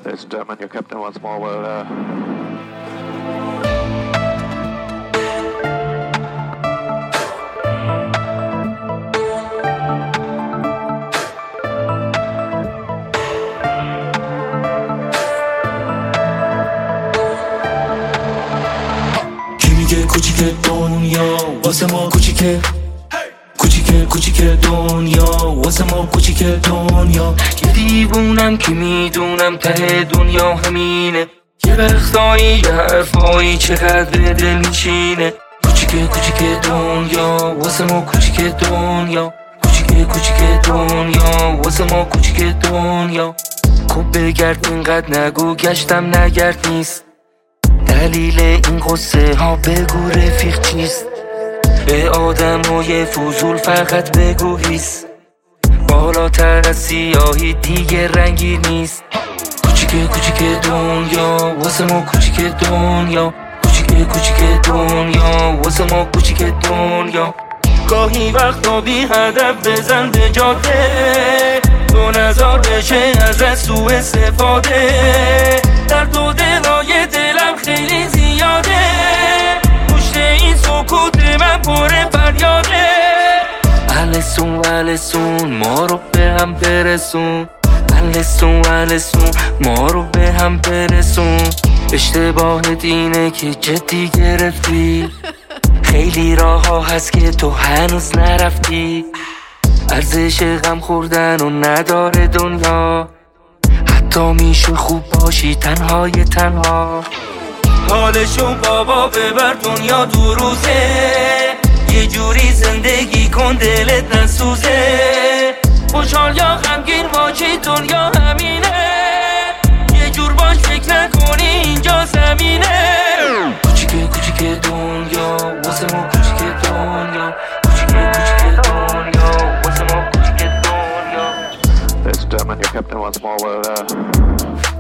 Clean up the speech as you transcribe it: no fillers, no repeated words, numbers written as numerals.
Ladies and gentlemen, your captain once more will کوچیک دنیا واسه ما کوچیکه کوچیک دنیا واسه ما کوچیک دنیا یه دیوونم که میدونم ته دنیا همینه یه وقتایی یه حرفایی چقدر دل میشینه کوچیک دنیا واسه ما کوچیک دنیا کوچیک دنیا واسه ما کوچیک دنیا خب بگرد اینقدر نگو گشتم نگرد نیست دلیل این قصه ها بگو رفیق چیست به آدمای فضول فقط بگو هیست بالاتر از سیاهی دیگه رنگی نیست کوچیک دنیا واسه ما کوچیک دنیا کوچیک دنیا واسه ما کوچیک دنیا گاهی وقتا بی هدف بزن به جاده تو نظر بشه ازت سوء استفاده درد و دلای دلم خیلی زیاده پشت این سکوت من پر فریاده السون ما رو به هم برسون السون ما رو به هم برسون اشتباهت اینه که جدی گرفتی خیلی راه ها هست که تو هنوز نرفتی ارزش غم خوردن و نداره دنیا حتی میشه خوب باشی تنها حالشو بابا ببر دنیا دو روزه یه جوری زندگی کن دلت نسوزه خوشحال یا غمگین باشی دنیا همینه یه جور باش فکر نکنی اینجا زمینه کوچیک دنیا واسه ما کوچیک دنیا کوچیک دنیا واسه ما کوچیک دنیا Ladies and gentlemen, your captain once more will